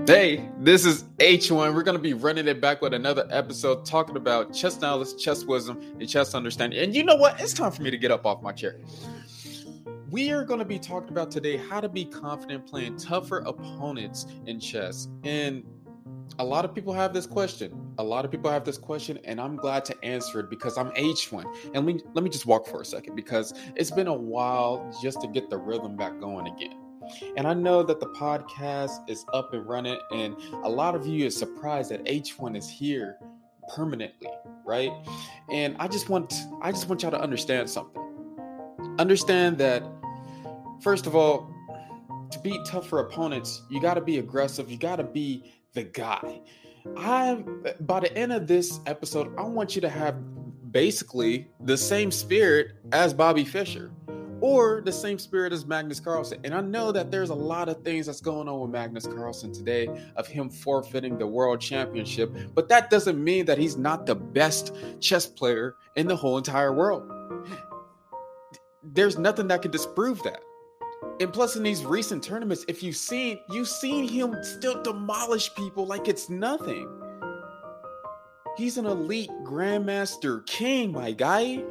Hey, this is H1. We're going to be running it back with another episode talking about chess knowledge, chess wisdom, and chess understanding. And you know what? It's time for me to get up off my chair. We are going to be talking about today how to be confident playing tougher opponents in chess. And a lot of people have this question. And I'm glad to answer it because I'm H1. And let me just walk for a second because it's been a while just to get the rhythm back going again. And I know that the podcast is up and running, and a lot of you is surprised that H1 is here permanently, right? And I just want y'all to understand something. Understand that, first of all, to beat tougher opponents, you got to be aggressive. You got to be the guy. By the end of this episode, I want you to have basically the same spirit as Bobby Fischer, or the same spirit as Magnus Carlsen. And I know that there's a lot of things that's going on with Magnus Carlsen today of him forfeiting the world championship, but that doesn't mean that he's not the best chess player in the whole entire world. There's nothing that can disprove that. And plus, in these recent tournaments, if you've seen him still demolish people like it's nothing. He's an elite Grandmaster King, my guy.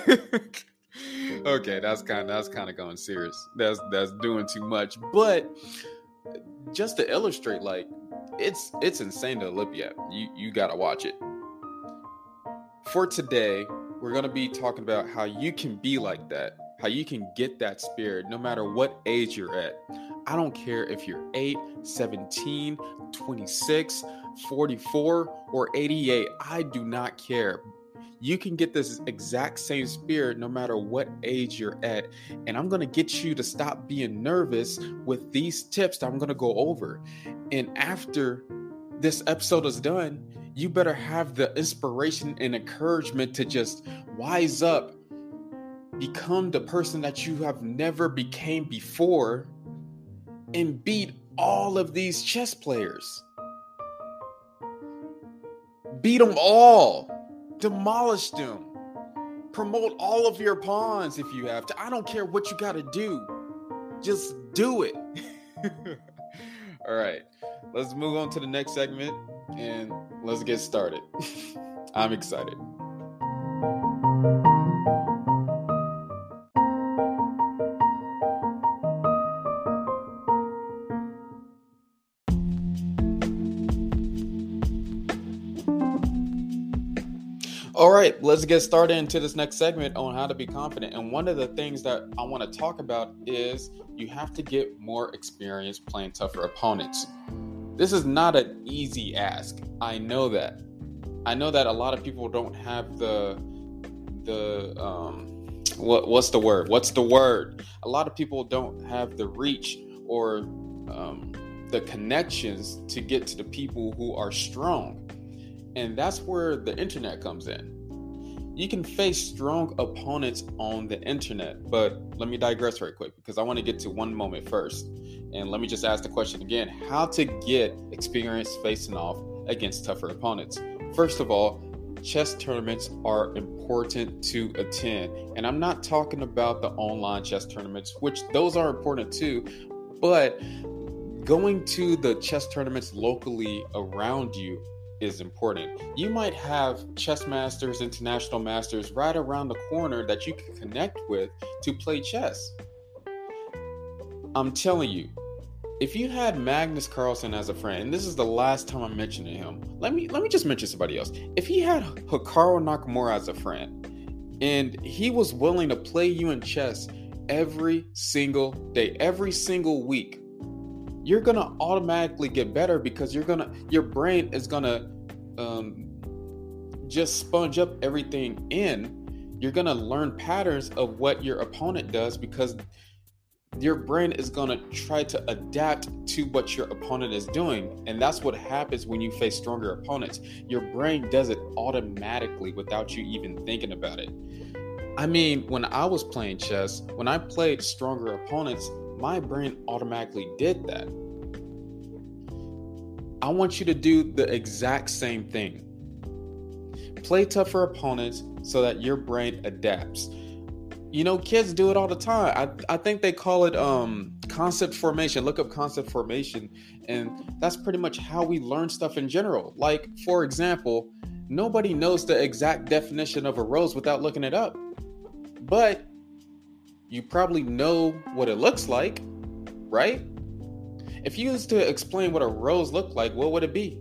Okay, that's kind of going serious. That's doing too much. But just to illustrate, like, it's insane to Olympia. You gotta watch it. For today, we're gonna be talking about how you can be like that, how you can get that spirit no matter what age you're at. I don't care if you're 8, 17, 26, 44, or 88. I do not care. You can get this exact same spirit no matter what age you're at. And I'm going to get you to stop being nervous with these tips that I'm going to go over. And after this episode is done, you better have the inspiration and encouragement to just wise up, become the person that you have never became before, and beat all of these chess players. Beat them all. Demolish them. Promote all of your pawns if you have to. I don't care what you got to do. Just do it. All right. Let's move on to the next segment and let's get started. I'm excited. All right, let's get started into this next segment on how to be confident. And one of the things that I want to talk about is you have to get more experience playing tougher opponents. This is not an easy ask. I know that. I know that a lot of people don't have what's the word? A lot of people don't have the reach or the connections to get to the people who are strong. And that's where the internet comes in. You can face strong opponents on the internet, but let me digress very quick because I want to get to one moment first. And let me just ask the question again, how to get experience facing off against tougher opponents. First of all, chess tournaments are important to attend. And I'm not talking about the online chess tournaments, which those are important too, but going to the chess tournaments locally around you is important. You might have chess masters, international masters right around the corner that you can connect with to play chess. I'm telling you, if you had Magnus Carlsen as a friend, and this is the last time I'm mentioning him, let me just mention somebody else. If he had Hikaru Nakamura as a friend, and he was willing to play you in chess every single day, every single week, you're gonna automatically get better because your brain is gonna just sponge up everything in. You're gonna learn patterns of what your opponent does because your brain is gonna try to adapt to what your opponent is doing. And that's what happens when you face stronger opponents. Your brain does it automatically without you even thinking about it. I mean, when I was playing chess, when I played stronger opponents, my brain automatically did that. I want you to do the exact same thing. Play tougher opponents so that your brain adapts. Kids do it all the time. I think they call it concept formation. Look up concept formation, and that's pretty much how we learn stuff in general. Like, for example, nobody knows the exact definition of a rose without looking it up, but you probably know what it looks like, right? If you used to explain what a rose looked like, what would it be?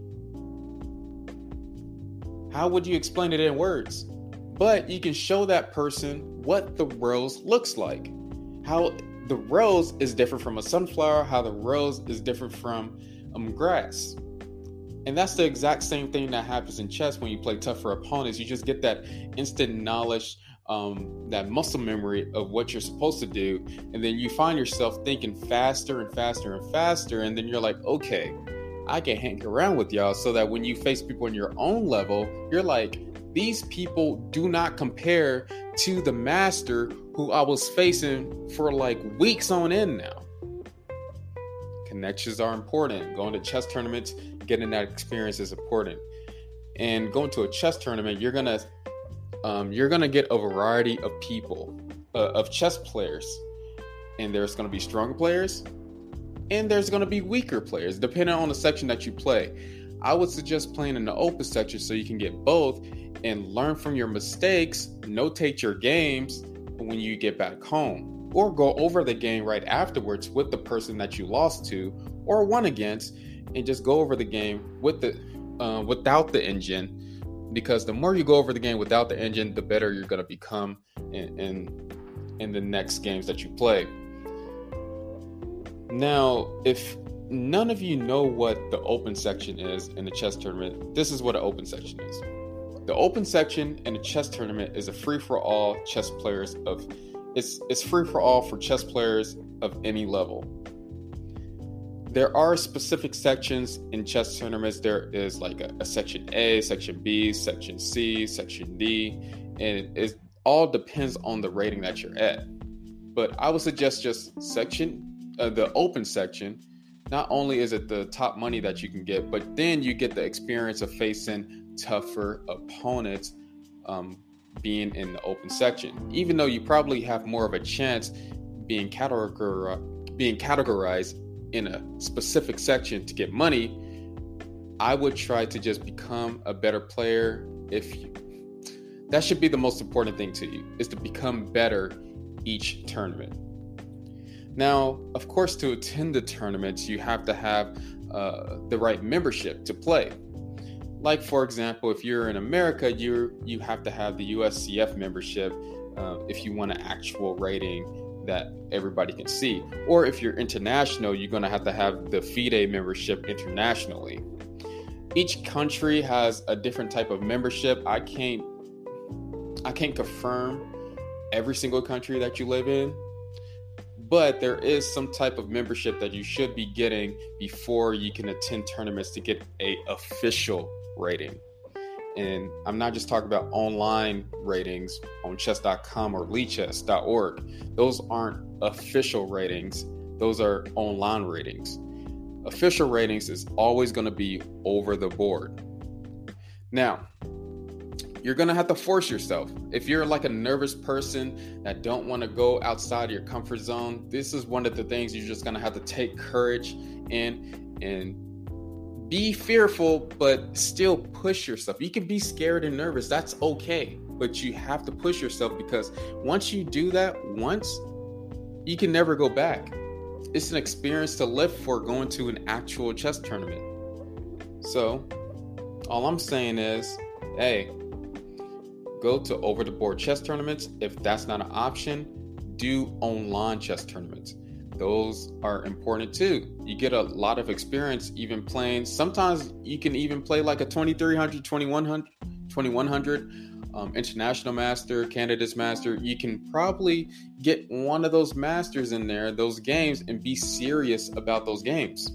How would you explain it in words? But you can show that person what the rose looks like. How the rose is different from a sunflower, how the rose is different from grass. And that's the exact same thing that happens in chess when you play tougher opponents. You just get that instant knowledge, that muscle memory of what you're supposed to do. And then you find yourself thinking faster and faster and faster. And then you're like, okay, I can hang around with y'all, so that when you face people on your own level, you're like, these people do not compare to the master who I was facing for like weeks on end now. Connections are important. Going to chess tournaments, getting that experience is important. And going to a chess tournament, you're gonna get a variety of people, of chess players, and there's gonna be stronger players, and there's gonna be weaker players, depending on the section that you play. I would suggest playing in the open section so you can get both and learn from your mistakes, notate your games when you get back home, or go over the game right afterwards with the person that you lost to or won against, and just go over the game with without the engine, because the more you go over the game without the engine, the better you're going to become in the next games that you play. Now, if none of you know what the open section is in a chess tournament, this is what an open section is. The open section in a chess tournament is a free-for-all chess players of it's free-for-all for chess players of any level. There are specific sections in chess tournaments. There is like a section A, section B, section C, section D, and it all depends on the rating that you're at. But I would suggest just the open section. Not only is it the top money that you can get, but then you get the experience of facing tougher opponents, being in the open section. Even though you probably have more of a chance being categorized in a specific section to get money, I would try to just become a better player. That should be the most important thing to you, is to become better each tournament. Now, of course, to attend the tournaments, you have to have the right membership to play. Like, for example, if you're in America, you have to have the USCF membership if you want an actual rating that everybody can see. Or if you're international, you're going to have the FIDE membership internationally. Each country has a different type of membership. I can't confirm every single country that you live in, but there is some type of membership that you should be getting before you can attend tournaments to get an official rating. And I'm not just talking about online ratings on chess.com or leechess.org. Those aren't official ratings. Those are online ratings. Official ratings is always going to be over the board. Now, you're going to have to force yourself. If you're like a nervous person that don't want to go outside your comfort zone, this is one of the things you're just going to have to take courage in and be fearful, but still push yourself. You can be scared and nervous. That's okay. But you have to push yourself, because once you do that you can never go back. It's an experience to live for, going to an actual chess tournament. So all I'm saying is, hey, go to over-the-board chess tournaments. If that's not an option, do online chess tournaments. Those are important too. You get a lot of experience even playing. Sometimes you can even play like a 2300, 2100 international master, candidates master. You can probably get one of those masters in there, those games, and be serious about those games.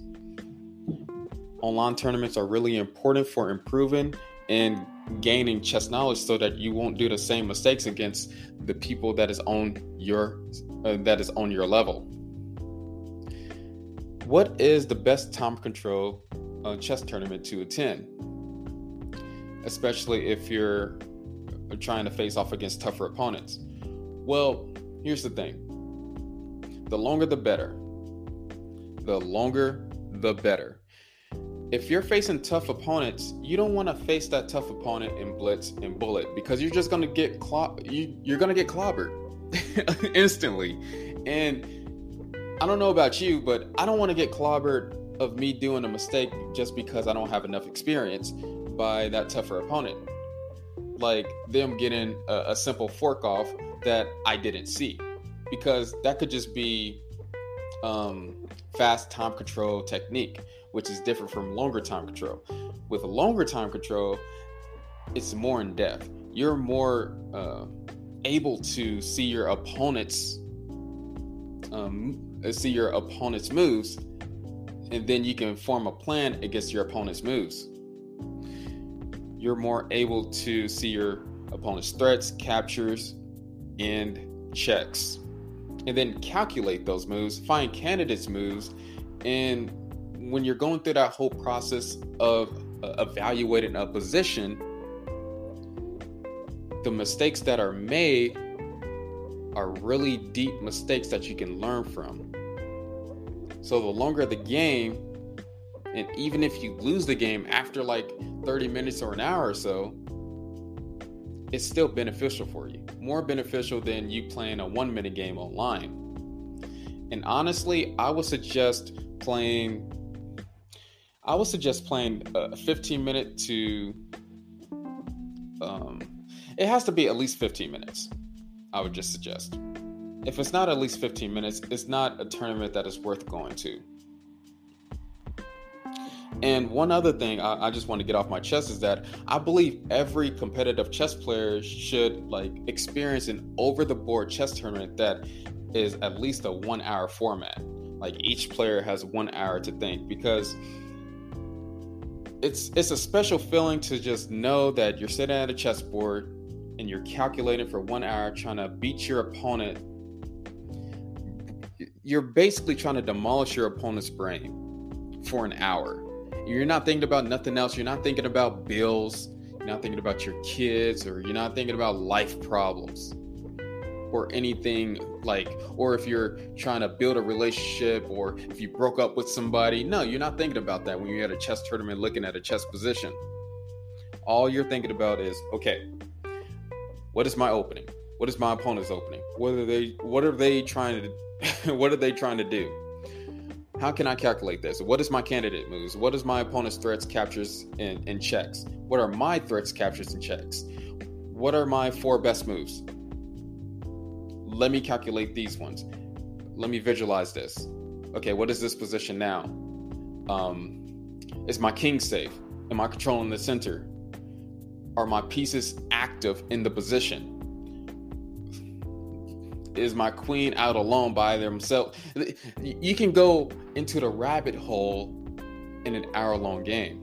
Online tournaments are really important for improving and gaining chess knowledge, so that you won't do the same mistakes against the people that is on your level. What is the best time control chess tournament to attend, especially if you're trying to face off against tougher opponents? Well, here's the thing. The longer the better. The longer the better. If you're facing tough opponents, you don't want to face that tough opponent in blitz and bullet, because you're just going to get you're going to get clobbered instantly. And I don't know about you, but I don't want to get clobbered of me doing a mistake just because I don't have enough experience by that tougher opponent. Like them getting a simple fork off that I didn't see, because that could just be fast time control technique, which is different from longer time control. With a longer time control, it's more in depth. You're more able to see your opponent's moves, and then you can form a plan against your opponent's moves. You're more able to see your opponent's threats, captures, and checks, and then calculate those moves, find candidates' moves. And when you're going through that whole process of evaluating a position, the mistakes that are made are really deep mistakes that you can learn from. So the longer the game, and even if you lose the game after like 30 minutes or an hour or so, it's still beneficial for you. More beneficial than you playing a 1-minute game online. And honestly, I would suggest playing a 15-minute to it has to be at least 15 minutes. I would just suggest. If it's not at least 15 minutes, it's not a tournament that is worth going to. And one other thing I just want to get off my chest is that I believe every competitive chess player should experience an over-the-board chess tournament that is at least a 1-hour format. Like each player has 1 hour to think, because it's a special feeling to just know that you're sitting at a chessboard and you're calculating for 1 hour, trying to beat your opponent. You're basically trying to demolish your opponent's brain for an hour. You're not thinking about nothing else. You're not thinking about bills. You're not thinking about your kids, or you're not thinking about life problems or anything or if you're trying to build a relationship, or if you broke up with somebody. No, you're not thinking about that when you're at a chess tournament looking at a chess position. All you're thinking about is, okay, what is my opening? What is my opponent's opening? What are they trying to do? How can I calculate this? What is my candidate moves? What is my opponent's threats, captures, and checks? What are my threats, captures, and checks? What are my 4 best moves? Let me calculate these ones. Let me visualize this. Okay, what is this position now? Is my king safe? Am I controlling the center? Are my pieces active in the position? Is my queen out alone by themselves? You can go into the rabbit hole in an hour-long game.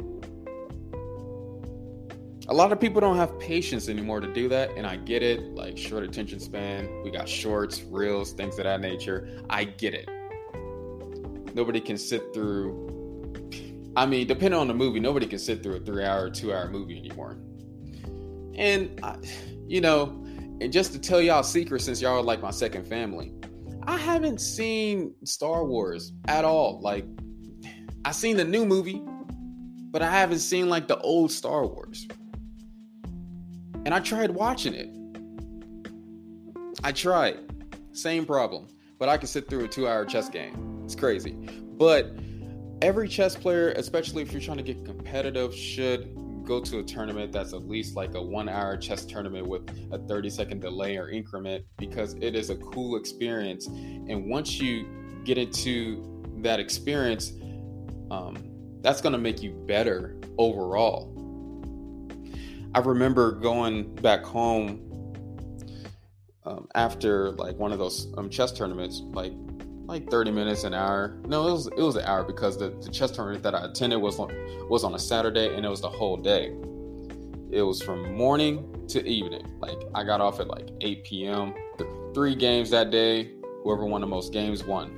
A lot of people don't have patience anymore to do that, and I get it. Like short attention span, we got shorts, reels, things of that nature. I get it. Nobody can sit through, depending on the movie, nobody can sit through a 3-hour, 2-hour movie anymore. And, and just to tell y'all a secret, since y'all are like my second family, I haven't seen Star Wars at all. I seen the new movie, but I haven't seen the old Star Wars. And I tried watching it. Same problem. But I can sit through a 2-hour chess game. It's crazy. But every chess player, especially if you're trying to get competitive, should go to a tournament that's at least a 1-hour chess tournament with a 30-second delay or increment, because it is a cool experience. And once you get into that experience, that's going to make you better overall. I remember going back home after one of those chess tournaments, 30 minutes, an hour. No, it was an hour, because the chess tournament that I attended was on a Saturday, and it was the whole day. It was from morning to evening. I got off at 8 p.m. 3 games that day. Whoever won the most games won.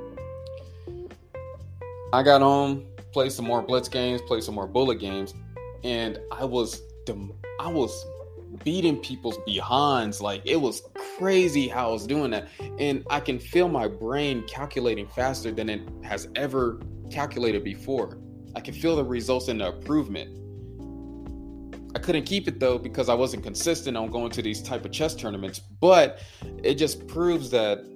I got home, played some more blitz games, played some more bullet games, and I was beating people's behinds. It was crazy how I was doing that. And I can feel my brain calculating faster than it has ever calculated before. I can feel the results and the improvement. I couldn't keep it though because I wasn't consistent on going to these type of chess tournaments. But it just proves that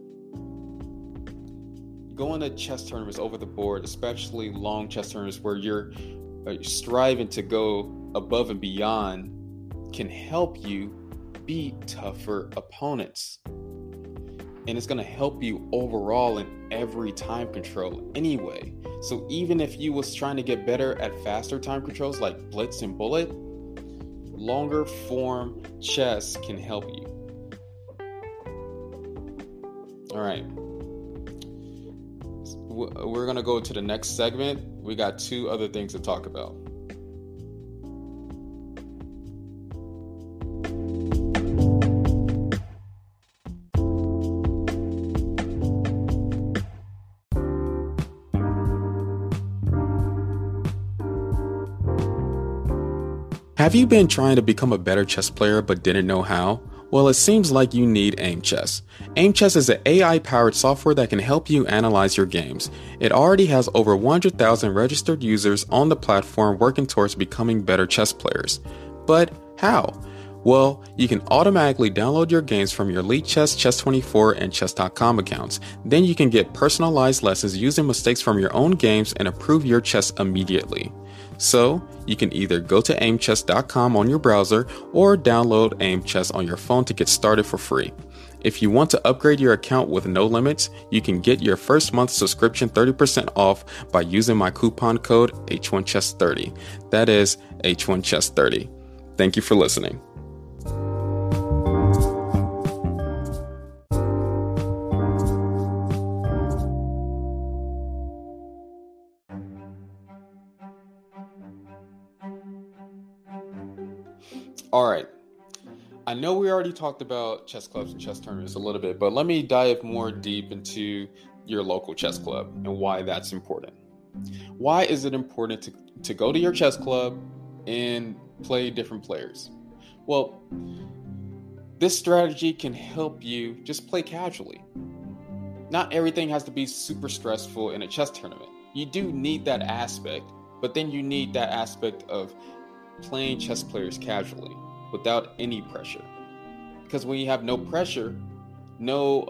going to chess tournaments over the board, especially long chess tournaments where you're striving to go above and beyond, can help you beat tougher opponents. And it's going to help you overall in every time control anyway. So even if you was trying to get better at faster time controls like blitz and bullet, longer form chess can help you. All right. We're going to go to the next segment. We got 2 other things to talk about. Have you been trying to become a better chess player but didn't know how? Well, it seems like you need Aimchess. Aimchess is an AI-powered software that can help you analyze your games. It already has over 100,000 registered users on the platform working towards becoming better chess players. But how? Well, you can automatically download your games from your Lichess, Chess24, and Chess.com accounts. Then you can get personalized lessons using mistakes from your own games and improve your chess immediately. So, you can either go to aimchess.com on your browser or download Aimchess on your phone to get started for free. If you want to upgrade your account with no limits, you can get your first month subscription 30% off by using my coupon code H1Chess30. That is H1Chess30. Thank you for listening. All right. I know we already talked about chess clubs and chess tournaments a little bit, but let me dive more deep into your local chess club and why that's important. Why is it important to go to your chess club and play different players? Well, this strategy can help you just play casually. Not everything has to be super stressful in a chess tournament. You do need that aspect, but then you need that aspect of playing chess players casually without any pressure. Because when you have no pressure, no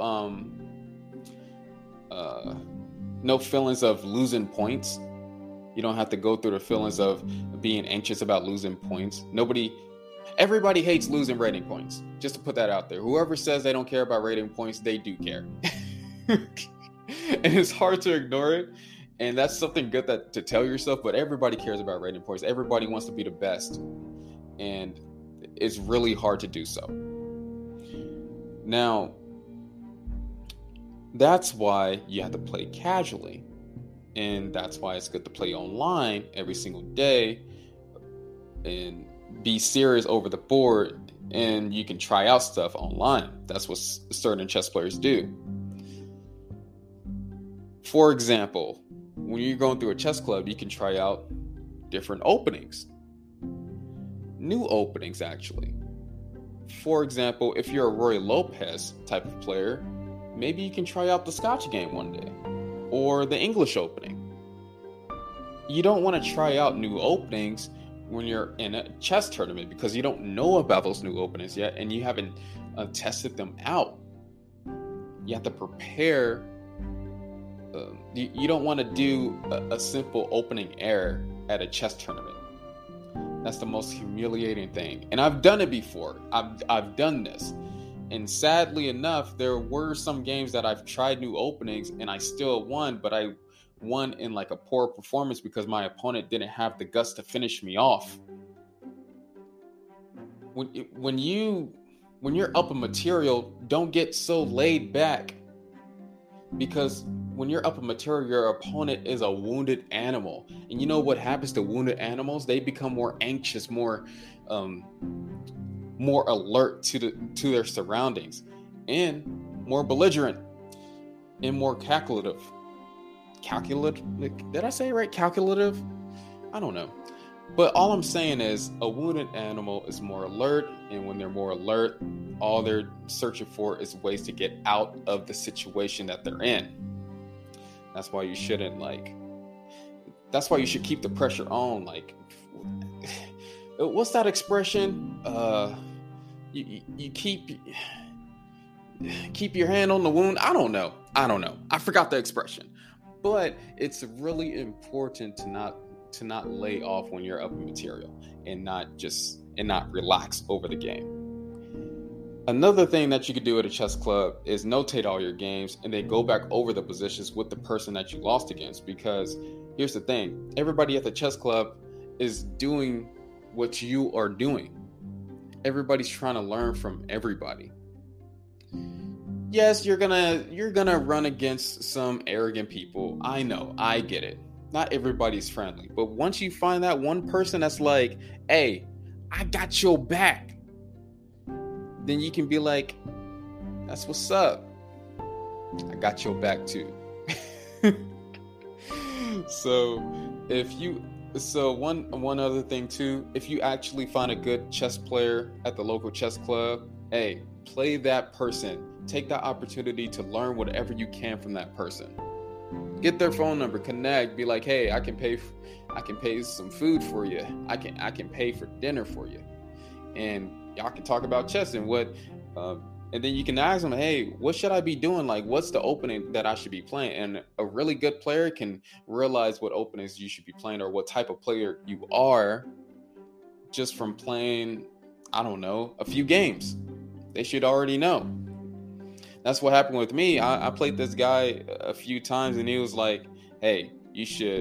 feelings of losing points. You don't have to go through the feelings of being anxious about losing points. Everybody hates losing rating points. Just to put that out there. Whoever says they don't care about rating points, they do care. And it's hard to ignore it. And that's something good to tell yourself, but everybody cares about rating points. Everybody wants to be the best. And it's really hard to do so. Now, that's why you have to play casually. And that's why it's good to play online every single day and be serious over the board. And you can try out stuff online. That's what certain chess players do. For example, when you're going through a chess club, you can try out different openings. New openings, actually. For example, if you're a Roy Lopez type of player, maybe you can try out the Scotch game one day. Or the English opening. You don't want to try out new openings when you're in a chess tournament because you don't know about those new openings yet and you haven't tested them out. You have to prepare. You don't want to do a simple opening error at a chess tournament. That's the most humiliating thing. And I've done it before. I've done this. And sadly enough, there were some games that I've tried new openings and I still won, but I won in like a poor performance because my opponent didn't have the guts to finish me off. When you're up a material, don't get so laid back, because when you're up a material, your opponent is a wounded animal. And you know what happens to wounded animals? They become more anxious, more alert to their surroundings, and more belligerent and more calculative. Did I say it right? Calculative? I don't know. But all I'm saying is a wounded animal is more alert And when they're more alert, all they're searching for is ways to get out of the situation that they're in. That's why you shouldn't that's why you should keep the pressure on. Like, what's that expression? You keep your hand on the wound. I don't know. I forgot the expression. But it's really important to not lay off when you're up in material and not relax over the game. Another thing that you could do at a chess club is notate all your games and then go back over the positions with the person that you lost against. Because here's the thing, everybody at the chess club is doing what you are doing. Everybody's trying to learn from everybody. Yes, you're gonna run against some arrogant people. I know, I get it. Not everybody's friendly. But once you find that one person that's like, hey, I got your back, then you can be like, that's what's up. I got your back too. So one other thing too, if you actually find a good chess player at the local chess club, hey, play that person. Take that opportunity to learn whatever you can from that person. Get their phone number, connect, be like, hey, I can pay some food for you. I can pay for dinner for you. And y'all can talk about chess and and then you can ask them, hey, what should I be doing? Like, what's the opening that I should be playing? And a really good player can realize what openings you should be playing or what type of player you are just from playing, I don't know, a few games. They should already know. That's what happened with me. I played this guy a few times and he was like, hey, you should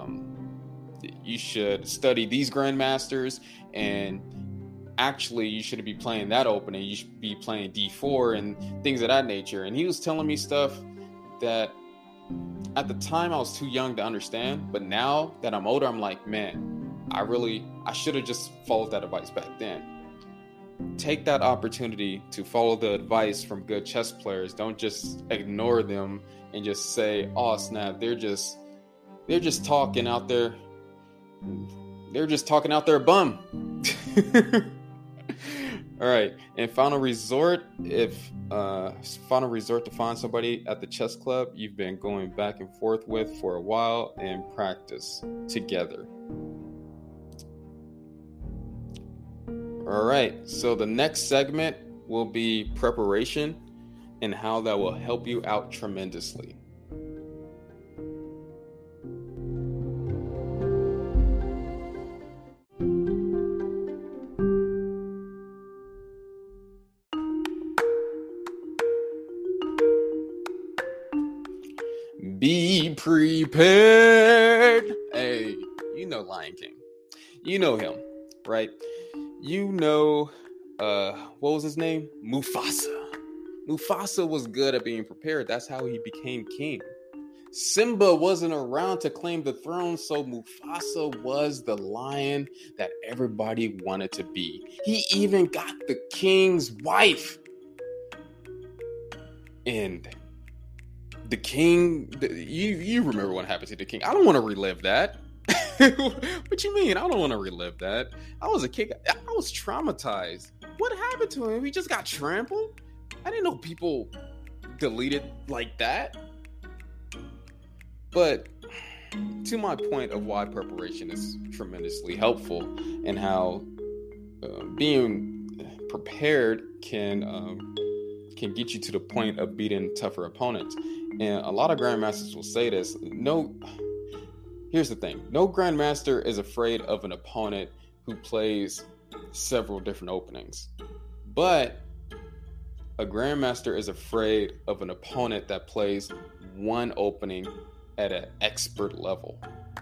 study these grandmasters, and actually you shouldn't be playing that opening. You should be playing D4 and things of that nature. And he was telling me stuff that at the time I was too young to understand. But now that I'm older, I'm like, man, I should have just followed that advice back then. Take that opportunity to follow the advice from good chess players. Don't just ignore them and just say, oh snap, they're just talking out there. They're just talking out their bum. All right. And final resort to find somebody at the chess club you've been going back and forth with for a while and practice together. All right. So the next segment will be preparation and how that will help you out tremendously. Be prepared. Hey, you know Lion King. You know him, right? You know, what was his name? Mufasa. Mufasa was good at being prepared. That's how he became king. Simba wasn't around to claim the throne, so Mufasa was the lion that everybody wanted to be. He even got the king's wife. And the king, you remember what happened to the king. I don't want to relive that. What you mean? I don't want to relive that. I was a kid. I was traumatized. What happened to him? He just got trampled? I didn't know people deleted like that. But to my point of why preparation is tremendously helpful and how being prepared can get you to the point of beating tougher opponents. And a lot of grandmasters will say this. Here's the thing. No grandmaster is afraid of an opponent who plays several different openings. But a grandmaster is afraid of an opponent that plays one opening at an expert level.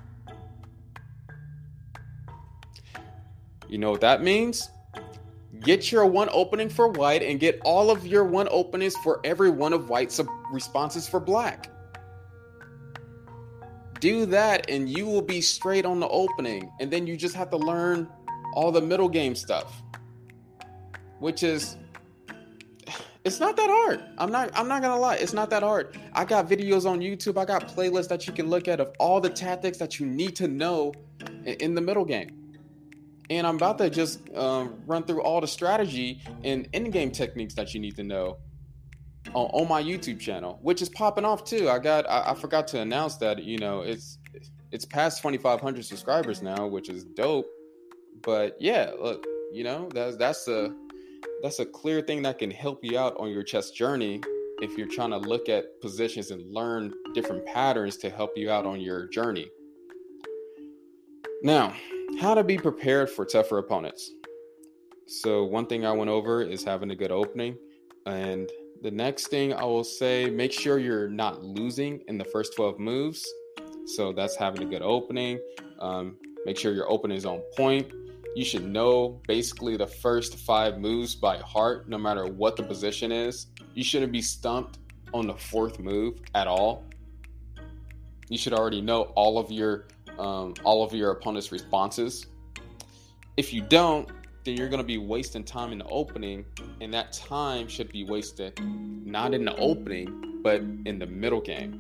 You know what that means? Get your one opening for white and get all of your one openings for every one of white's responses for black. Do that and you will be straight on the opening. And then you just have to learn all the middle game stuff, which is, it's not that hard. I'm not gonna lie. It's not that hard. I got videos on YouTube. I got playlists that you can look at of all the tactics that you need to know in the middle game. And I'm about to just run through all the strategy and in-game techniques that you need to know on my YouTube channel, which is popping off too. I forgot to announce that, it's past 2,500 subscribers now, which is dope. But yeah, look, that's a clear thing that can help you out on your chess journey if you're trying to look at positions and learn different patterns to help you out on your journey. Now, how to be prepared for tougher opponents. So one thing I went over is having a good opening. And the next thing I will say, make sure you're not losing in the first 12 moves. So that's having a good opening. Make sure your opening is on point. You should know basically the first 5 moves by heart, no matter what the position is. You shouldn't be stumped on the 4th move at all. You should already know all of your opponent's responses. If you don't, then you're going to be wasting time in the opening, and that time should be wasted not in the opening, but in the middle game.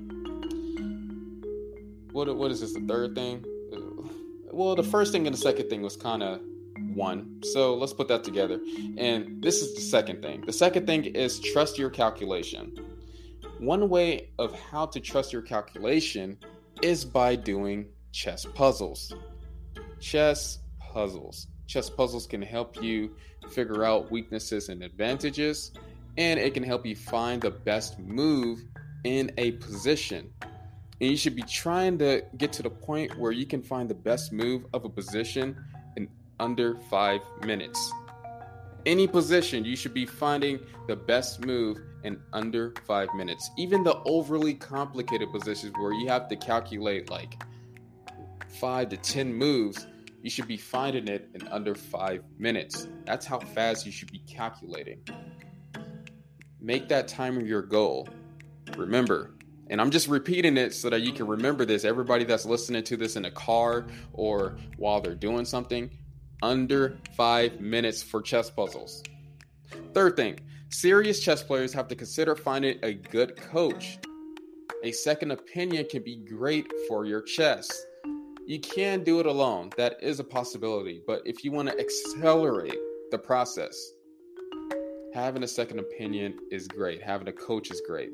What is this, the third thing? Well, the first thing and the second thing was kind of one. So let's put that together. And this is the second thing. The second thing is trust your calculation. One way of how to trust your calculation is by doing chess puzzles. Chess puzzles. Chess puzzles can help you figure out weaknesses and advantages, and it can help you find the best move in a position. And you should be trying to get to the point where you can find the best move of a position in under 5 minutes. Any position, you should be finding the best move in under 5 minutes. Even the overly complicated positions where you have to calculate like 5 to 10 moves, you should be finding it in under 5 minutes. That's how fast you should be calculating. Make that timer your goal. Remember, and I'm just repeating it so that you can remember this. Everybody that's listening to this in a car or while they're doing something, under 5 minutes for chess puzzles. Third thing, serious chess players have to consider finding a good coach. A second opinion can be great for your chess. You can do it alone. That is a possibility. But if you want to accelerate the process, having a second opinion is great. Having a coach is great.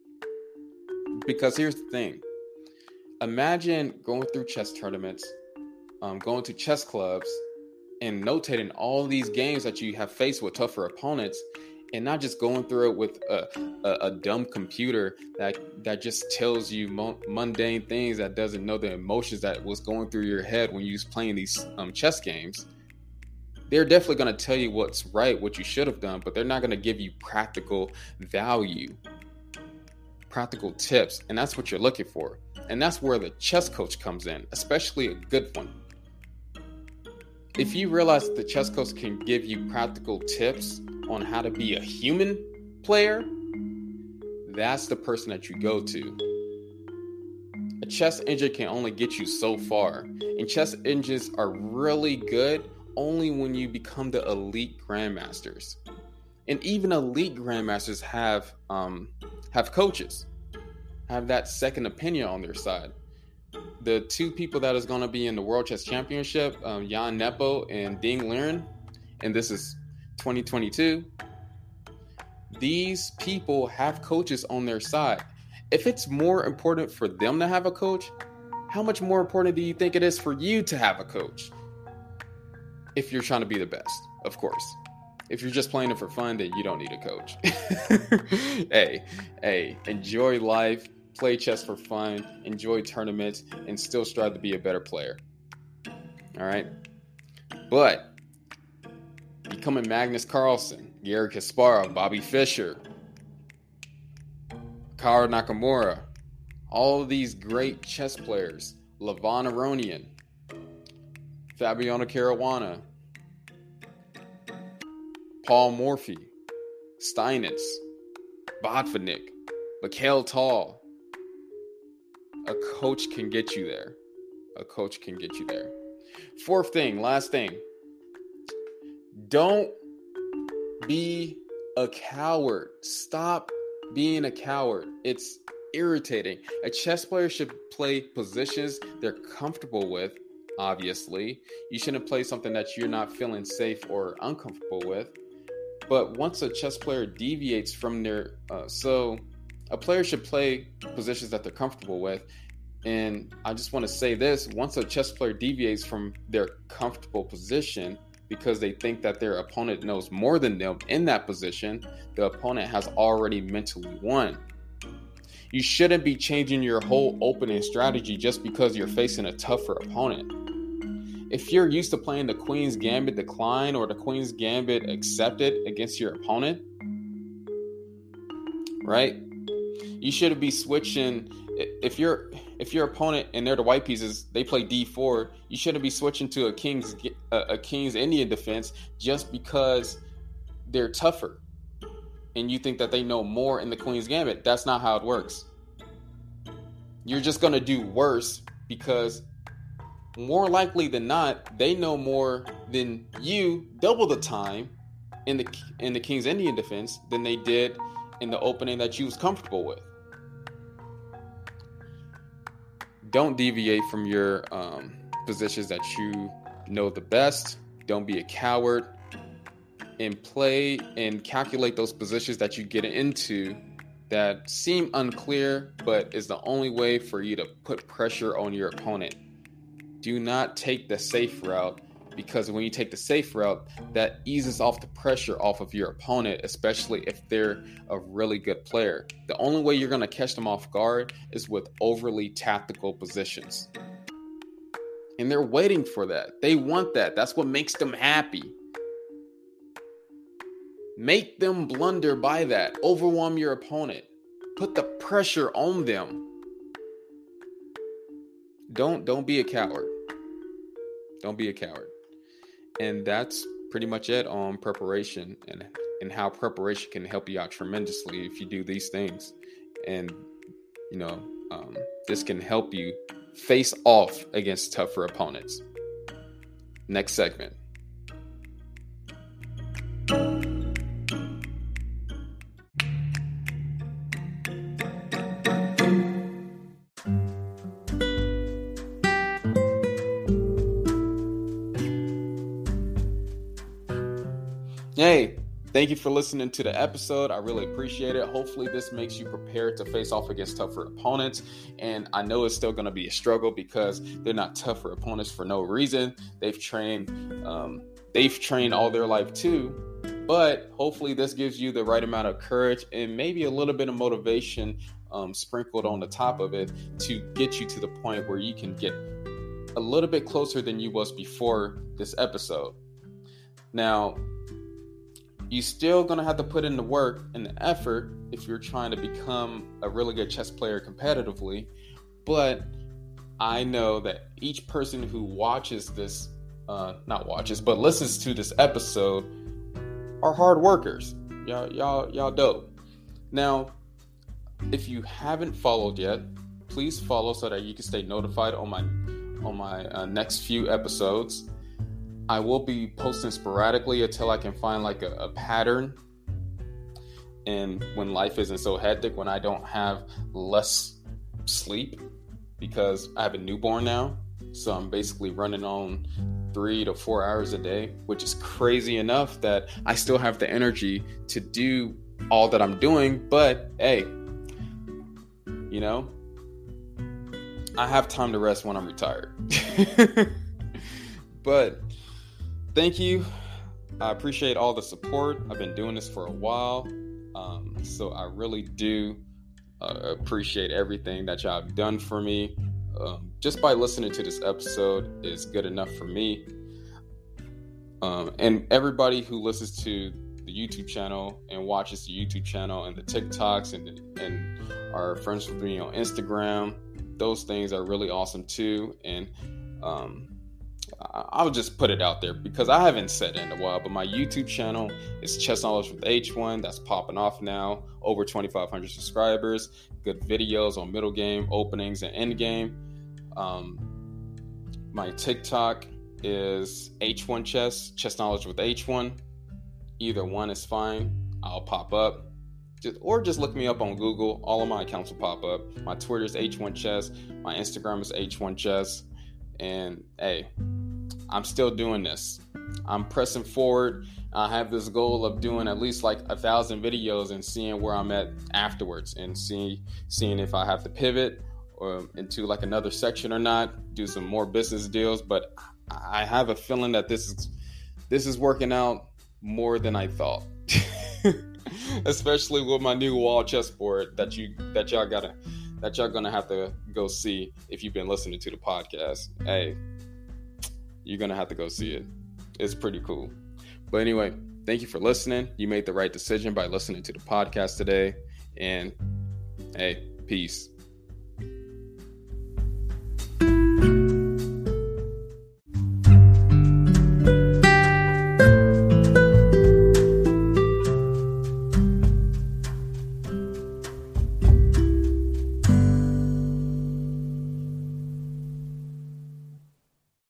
Because here's the thing. Imagine going through chess tournaments, going to chess clubs, and notating all these games that you have faced with tougher opponents, and not just going through it with a dumb computer that just tells you mundane things, that doesn't know the emotions that was going through your head when you was playing these chess games. They're definitely going to tell you what's right, what you should have done, but they're not going to give you practical value, practical tips, and that's what you're looking for. And that's where the chess coach comes in, especially a good one. If you realize that the chess coach can give you practical tips on how to be a human player, that's the person that you go to. A chess engine can only get you so far, and chess engines are really good only when you become the elite grandmasters. And even elite grandmasters have coaches, have that second opinion on their side. The 2 people that is going to be in the World Chess Championship, Jan Nepo and Ding Liren, and this is 2022. These people have coaches on their side. If it's more important for them to have a coach, how much more important do you think it is for you to have a coach? If you're trying to be the best, of course. If you're just playing it for fun, then you don't need a coach. Hey, enjoy life. Play chess for fun, enjoy tournaments, and still strive to be a better player. All right? But becoming Magnus Carlsen, Garry Kasparov, Bobby Fischer, Hikaru Nakamura, all of these great chess players, Levon Aronian, Fabiano Caruana, Paul Morphy, Steinitz, Botvinnik, Mikhail Tal. A coach can get you there. A coach can get you there. Fourth thing, last thing. Don't be a coward. Stop being a coward. It's irritating. A chess player should play positions they're comfortable with obviously. You shouldn't play something that you're not feeling safe or uncomfortable with. But once a chess player deviates from their... so a player should play positions that they're comfortable with. And I just want to say this. Once a chess player deviates from their comfortable position because they think that their opponent knows more than them in that position, the opponent has already mentally won. You shouldn't be changing your whole opening strategy just because you're facing a tougher opponent. If you're used to playing the Queen's Gambit Decline or the Queen's Gambit Accepted against your opponent, right? You shouldn't be switching. If your opponent and they're the white pieces, they play d4, you shouldn't be switching to a King's Indian defense just because they're tougher and you think that they know more in the Queen's Gambit. That's not how it works. You're just going to do worse because more likely than not, they know more than you double the time in the King's Indian defense than they did in the opening that you was comfortable with. Don't deviate from your positions that you know the best. Don't be a coward. And play and calculate those positions that you get into that seem unclear, but is the only way for you to put pressure on your opponent. Do not take the safe route, because when you take the safe route, that eases off the pressure off of your opponent, especially if they're a really good player. The only way you're going to catch them off guard is with overly tactical positions. And they're waiting for that. They want that. That's what makes them happy. Make them blunder by that. Overwhelm your opponent. Put the pressure on them. Don't be a coward. Don't be a coward. And that's pretty much it on preparation and how preparation can help you out tremendously if you do these things. And, this can help you face off against tougher opponents. Next segment. Hey, thank you for listening to the episode. I really appreciate it. Hopefully this makes you prepared to face off against tougher opponents. And I know it's still going to be a struggle because they're not tougher opponents for no reason. They've trained all their life too. But hopefully this gives you the right amount of courage and maybe a little bit of motivation sprinkled on the top of it to get you to the point where you can get a little bit closer than you was before this episode. Now, you're still going to have to put in the work and the effort if you're trying to become a really good chess player competitively. But I know that each person who watches this, listens to this episode are hard workers. Y'all dope. Now, if you haven't followed yet, please follow so that you can stay notified on my next few episodes. I will be posting sporadically until I can find like a pattern. And when life isn't so hectic, when I don't have less sleep, because I have a newborn now. So I'm basically running on 3 to 4 hours a day, which is crazy enough that I still have the energy to do all that I'm doing. But hey, I have time to rest when I'm retired. But thank you. I appreciate all the support. I've been doing this for a while. So I really do appreciate everything that y'all have done for me. Just by listening to this episode is good enough for me. And everybody who listens to the YouTube channel and watches the YouTube channel and the TikToks and are friends with me on Instagram, those things are really awesome too. And I'll just put it out there because I haven't said it in a while, but my YouTube channel is Chess Knowledge with H1. That's popping off now. Over 2,500 subscribers. Good videos on middle game, openings, and end game. My TikTok is H1 Chess, Chess Knowledge with H1. Either one is fine. I'll pop up. Just look me up on Google. All of my accounts will pop up. My Twitter is H1 Chess. My Instagram is H1 Chess. And hey, I'm still doing this. I'm pressing forward. I have this goal of doing at least like 1,000 videos and seeing where I'm at afterwards, and seeing if I have to pivot or into like another section or not, do some more business deals. But I have a feeling that this is working out more than I thought. Especially with my new wall chessboard that y'all gonna have to go see if you've been listening to the podcast. Hey, you're gonna have to go see it. It's pretty cool. But anyway, thank you for listening. You made the right decision by listening to the podcast today. And hey, peace.